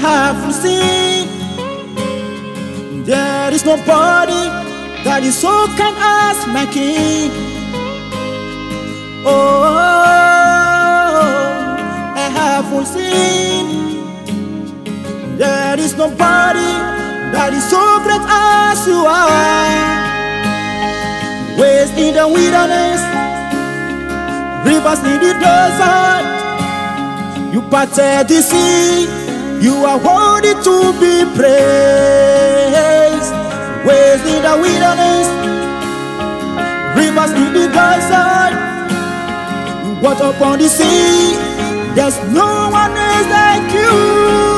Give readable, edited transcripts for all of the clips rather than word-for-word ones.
have seen. There is nobody that is so kind as my King. Oh, I have seen. There is nobody that is so great as you are. Ways in the wilderness, rivers in the desert. You parted the sea, you are worthy to be praised. Ways in the wilderness, rivers in the desert. You walked upon the sea, there's no one else like you.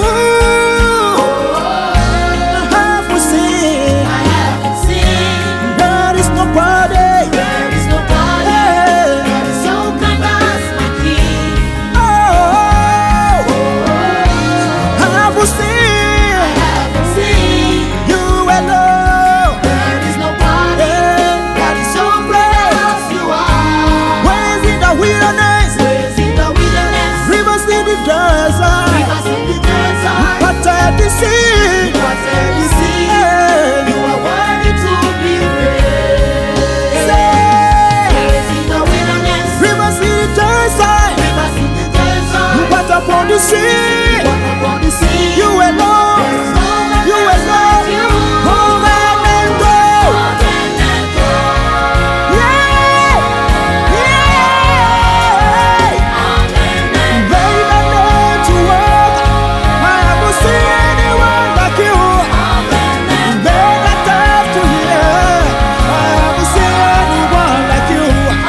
You alone, you alone, over and go. Yeah, yeah. Baby, I need to walk. I haven't seen anyone like you. Baby, I have to hear. I haven't seen anyone like you.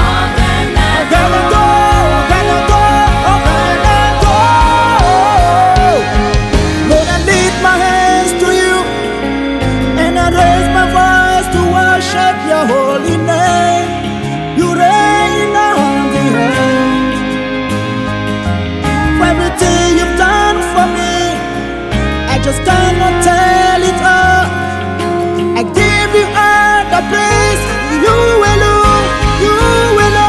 Your holy name, you reign on the earth. For everything you've done for me, I just cannot tell it all. I give you all the praise. You alone, you alone.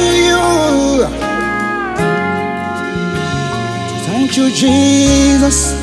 Thank you, Jesus.